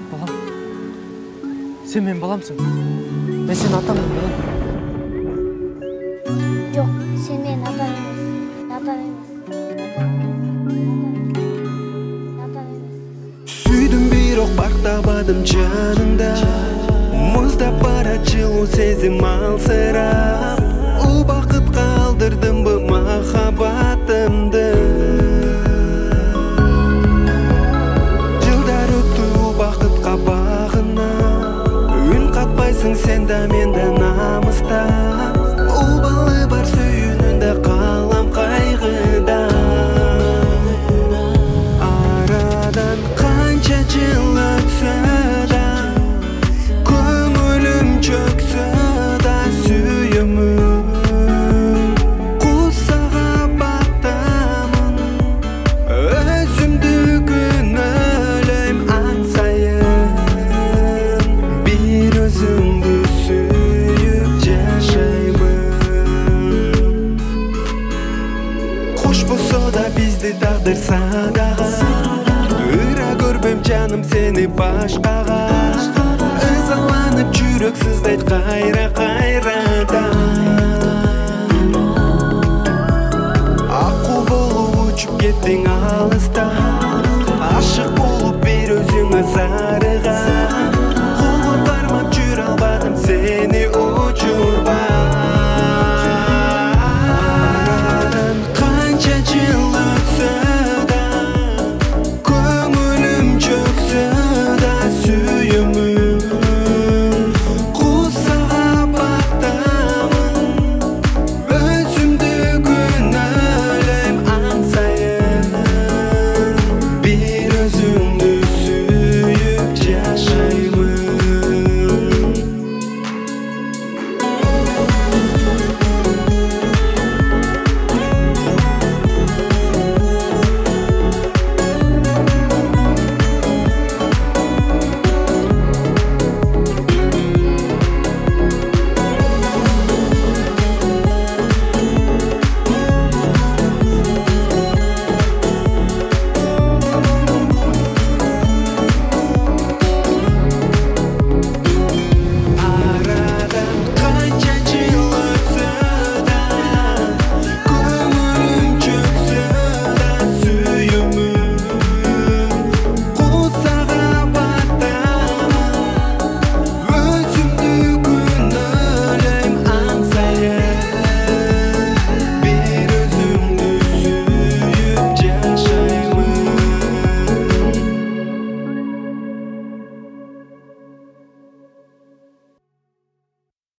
Балам, сен мен баламсың. Мен сен атамын, балам. Жоқ, сен мен атам емес. Атам емес. Атам емес. Сүйдім бирок бактабадым жаныңда. Мұздап бара жылу сезім алсырап. Убакыт калдырдым бу махаббатымды. Жылдар өттү убакытка багына. Үн катпайсың сен да мен да намыста. Убалы бар сүйүүнүндө калам кайгыда. Арадан канча жыл өтсө да, көңүлүм чөксө да сүйөмүн. Кусага баттамын, өзүмдү күнөөлөйм аңсайын. Бир өзүңдү сүйүп жашаймын. Кош болсо да бизди тагдыр садаган. Ыра көрбөм жаным сени башкага. Ызаланып жүрөк сыздайт кайра-кайрада. Акку болуп учуп кеттиң алыста.